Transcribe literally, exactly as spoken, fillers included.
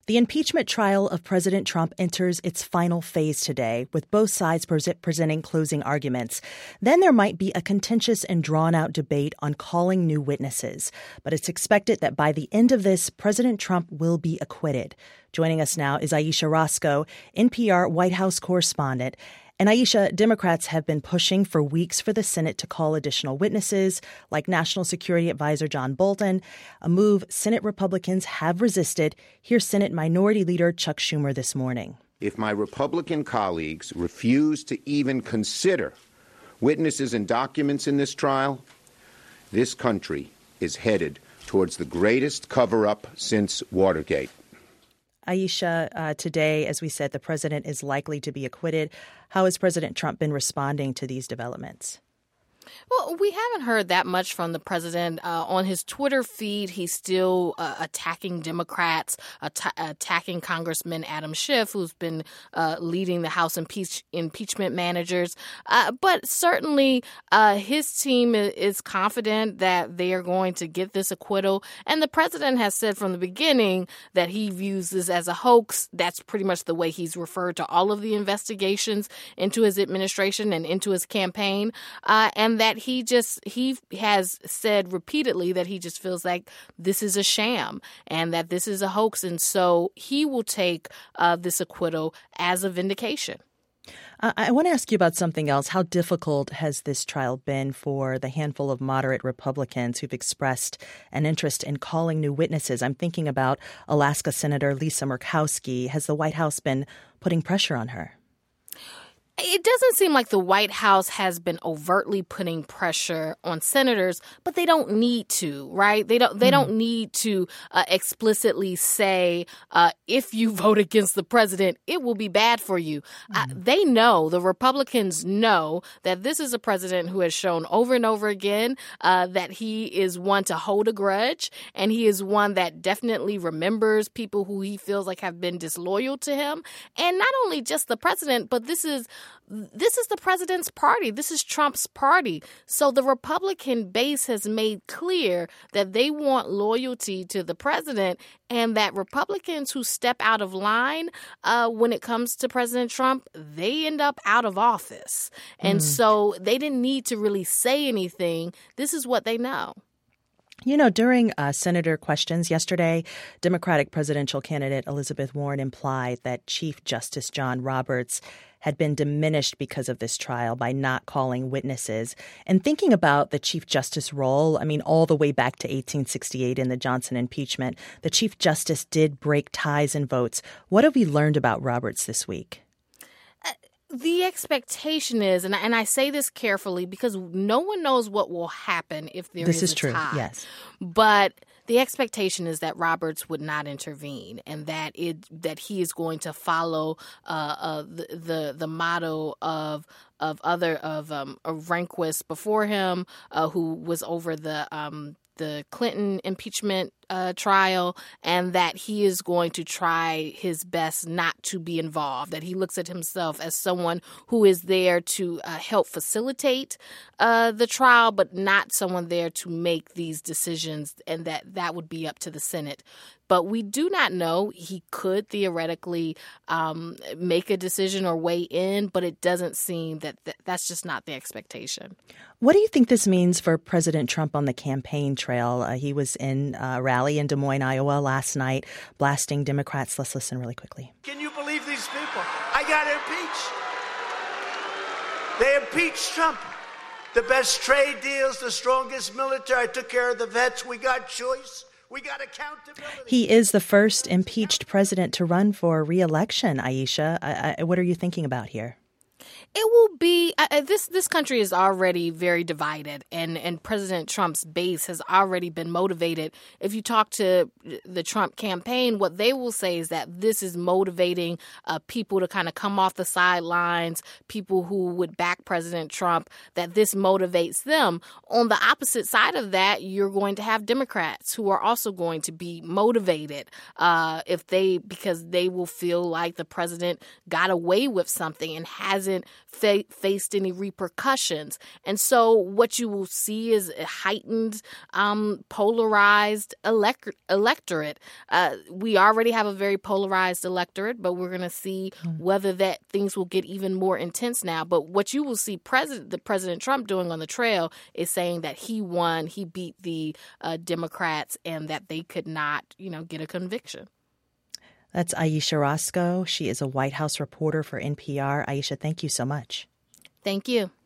The impeachment trial of President Trump enters its final phase today, with both sides pre- presenting closing arguments. Then there might be a contentious and drawn-out debate on calling new witnesses. But it's expected that by the end of this, President Trump will be acquitted. Joining us now is Ayesha Rascoe, N P R White House correspondent. And Ayesha, Democrats have been pushing for weeks for the Senate to call additional witnesses, like National Security Advisor John Bolton, a move Senate Republicans have resisted. Here's Senate Minority Leader Chuck Schumer this morning. If my Republican colleagues refuse to even consider witnesses and documents in this trial, this country is headed towards the greatest cover-up since Watergate. Ayesha, uh, today, as we said, the president is likely to be acquitted. How has President Trump been responding to these developments? Well, we haven't heard that much from the president. Uh, on his Twitter feed, he's still uh, attacking Democrats, att- attacking Congressman Adam Schiff, who's been uh, leading the House impeach- impeachment managers. Uh, but certainly uh, his team is confident that they are going to get this acquittal. And the president has said from the beginning that he views this as a hoax. That's pretty much the way he's referred to all of the investigations into his administration and into his campaign. Uh, and that he just he has said repeatedly that he just feels like this is a sham and that this is a hoax. And so he will take uh, this acquittal as a vindication. Uh, I want to ask you about something else. How difficult has this trial been for the handful of moderate Republicans who've expressed an interest in calling new witnesses? I'm thinking about Alaska Senator Lisa Murkowski. Has the White House been putting pressure on her? It doesn't seem like the White House has been overtly putting pressure on senators, but they don't need to, right? They don't. They mm-hmm. don't need to uh, explicitly say uh, if you vote against the president, it will be bad for you. Mm-hmm. Uh, they know, the Republicans know that this is a president who has shown over and over again uh, that he is one to hold a grudge, and he is one that definitely remembers people who he feels like have been disloyal to him, and not only just the president, but this is. This is the president's party. This is Trump's party. So the Republican base has made clear that they want loyalty to the president and that Republicans who step out of line uh, when it comes to President Trump, they end up out of office. And mm. so they didn't need to really say anything. This is what they know. You know, during uh, Senator questions yesterday, Democratic presidential candidate Elizabeth Warren implied that Chief Justice John Roberts had been diminished because of this trial by not calling witnesses. And thinking about the Chief Justice role, I mean, all the way back to eighteen sixty-eight in the Johnson impeachment, the Chief Justice did break ties and votes. What have we learned about Roberts this week? The expectation is, and I, and I say this carefully because no one knows what will happen if there this is, is a true. tie. Yes, but the expectation is that Roberts would not intervene, and that it that he is going to follow uh, uh, the, the the motto of of other of um, of Rehnquist before him, uh, who was over the um, the Clinton impeachment uh, trial, and that he is going to try his best not to be involved, that he looks at himself as someone who is there to uh, help facilitate uh, the trial, but not someone there to make these decisions, and that that would be up to the Senate. But we do not know. He could theoretically um, make a decision or weigh in, but it doesn't seem that th- that's just not the expectation. What do you think this means for President Trump on the campaign trail? Uh, he was in a rally in Des Moines, Iowa last night, blasting Democrats. Let's listen really quickly. Can you believe these people? I got impeached. They impeached Trump. The best trade deals, the strongest military. I took care of the vets. We got choice. We got accountability. He is the first impeached president to run for re-election, Ayesha. I, I, what are you thinking about here? It will be uh, this. This country is already very divided, and, and President Trump's base has already been motivated. If you talk to the Trump campaign, what they will say is that this is motivating uh, people to kind of come off the sidelines, people who would back President Trump, that this motivates them. On the opposite side of that, you're going to have Democrats who are also going to be motivated uh, if they because they will feel like the president got away with something and hasn't hasn't fa- faced any repercussions. And so what you will see is a heightened, um, polarized elect- electorate. Uh, we already have a very polarized electorate, but we're going to see mm. whether that things will get even more intense now. But what you will see President, the President Trump doing on the trail is saying that he won, he beat the uh, Democrats, and that they could not, you know, get a conviction. That's Ayesha Rascoe. She is a White House reporter for N P R. Ayesha, thank you so much. Thank you.